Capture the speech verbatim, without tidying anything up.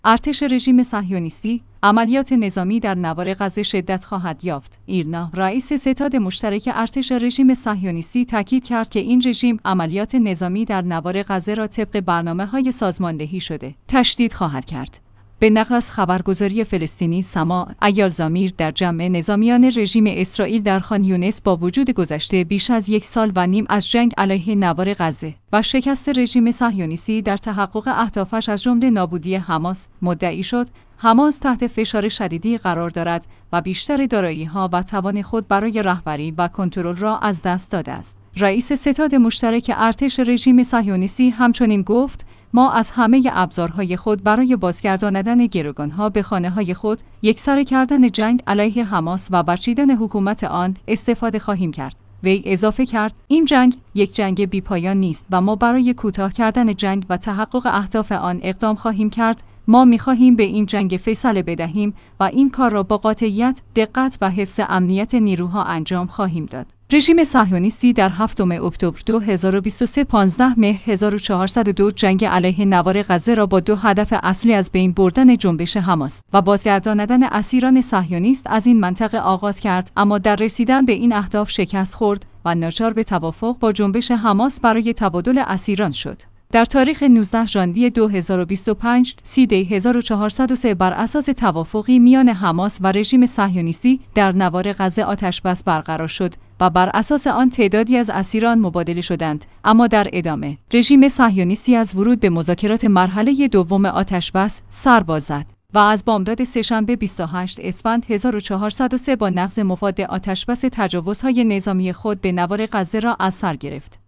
ارتش رژیم صهیونیستی عملیات نظامی در نوار غزه شدت خواهد یافت. ایرنا، رئیس ستاد مشترک ارتش رژیم صهیونیستی تاکید کرد که این رژیم عملیات نظامی در نوار غزه را طبق برنامه‌های سازماندهی شده تشدید خواهد کرد. به نقل از خبرگزاری فلسطینی سما، ایال زامیر در جمع نظامیان رژیم اسرائیل در خان یونس با وجود گذشته بیش از یک سال و نیم از جنگ علیه نوار غزه و شکست رژیم صهیونیستی در تحقق اهدافش از جمله نابودی حماس مدعی شد، حماس تحت فشار شدیدی قرار دارد و بیشتر دارایی‌ها و توان خود برای رهبری و کنترل را از دست داده است. رئیس ستاد مشترک ارتش رژیم صهیونیستی همچنین گفت: ما از همه ابزارهای خود برای بازگرداندن گروگانها به خانه‌های خود، یکسره کردن جنگ علیه حماس و برچیدن حکومت آن استفاده خواهیم کرد. وی اضافه کرد: این جنگ یک جنگ بی‌پایان نیست و ما برای کوتاه کردن جنگ و تحقق اهداف آن اقدام خواهیم کرد. ما می‌خواهیم به این جنگ فیصله بدهیم و این کار را با قاطعیت، دقت و حفظ امنیت نیروها انجام خواهیم داد. رژیم صهیونیستی در هفتم اکتبر دو هزار و بیست و سه پانزده مه هزار و چهارصد و دو جنگ علیه نوار غزه را با دو هدف اصلی از بین بردن جنبش حماس و بازگرداندن اسیران صهیونیست از این منطقه آغاز کرد، اما در رسیدن به این اهداف شکست خورد و ناچار به توافق با جنبش حماس برای تبادل اسیران شد. در تاریخ نوزدهم ژانویه دو هزار و بیست و پنج، سی دی هزار و چهارصد و سه بر اساس توافقی میان حماس و رژیم صهیونیستی در نوار غزه آتش‌بس برقرار شد و بر اساس آن تعدادی از اسیران مبادله شدند، اما در ادامه رژیم صهیونیستی از ورود به مذاکرات مرحله دوم آتش‌بس سر باز زد و از بامداد سه‌شنبه بیست و هشتم اسفند هزار و چهارصد و سه با نقض مفاد آتش‌بس تجاوزهای نظامی خود به نوار غزه را از سر گرفت.